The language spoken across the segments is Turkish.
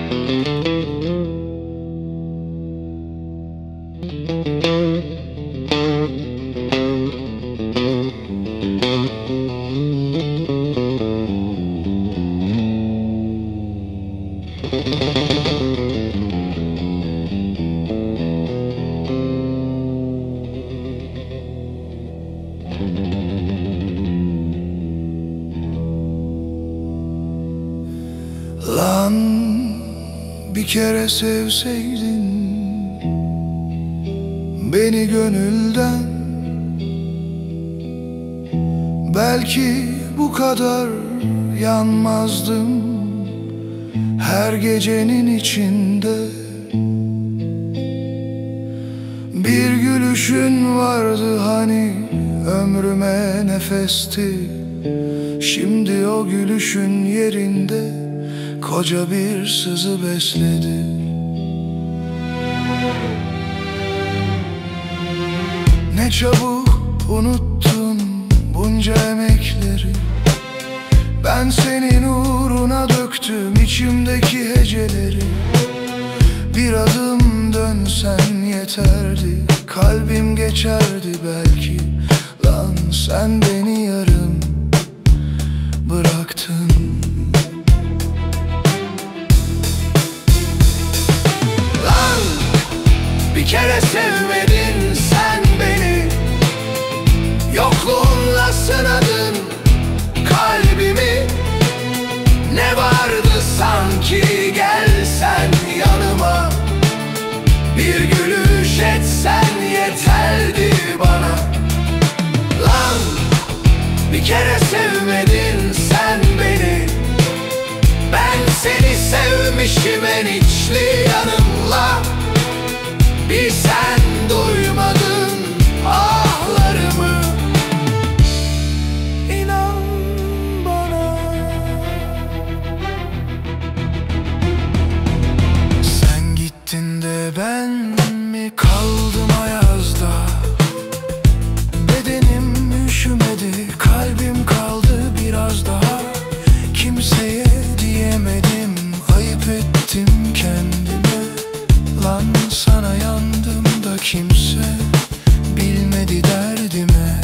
Lan bir kere sevseydin beni gönülden, belki bu kadar yanmazdım her gecenin içinde. Bir gülüşün vardı hani ömrüme nefesti, şimdi o gülüşün yerinde koca bir sızı besledi. Ne çabuk unuttun bunca emekleri, ben senin uğruna döktüm içimdeki heceleri. Bir adım dönsen yeterdi, kalbim geçerdi belki. Lan sen beni yarım bıraktın. Lan bir kere sevmedin sen beni, yokluğunla sınadın kalbimi. Ne vardı sanki gelsen yanıma, bir gülüş etsen yeterdi bana. Lan bir kere sevmedin sen beni, ben seni sevmişim en içli yanımla. Bir sen duymadın ahlarımı, inan bana. Sen gittin de ben mi kaldım ayazda? Bedenim üşümedi, kalbim kaldı biraz daha. Kimseye diyemedim, ayıp ettim kendime. Lan sana yandım da kimse bilmedi derdime.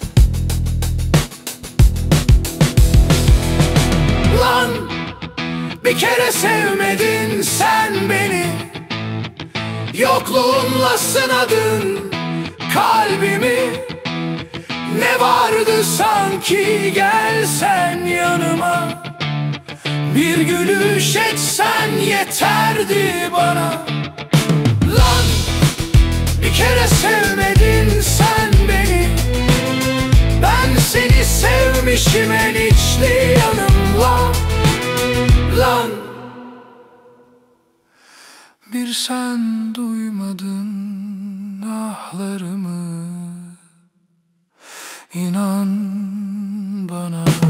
Lan bir kere sevmedin sen beni, yokluğunla sınadın kalbimi. Ne vardı sanki gelsen yanıma, bir gülüş etsen yeterdi bana. Lan bir kere sevmedin sen beni, ben seni sevmişim en içli yanımla. Lan bir sen duymadın ahlarımı, inan bana.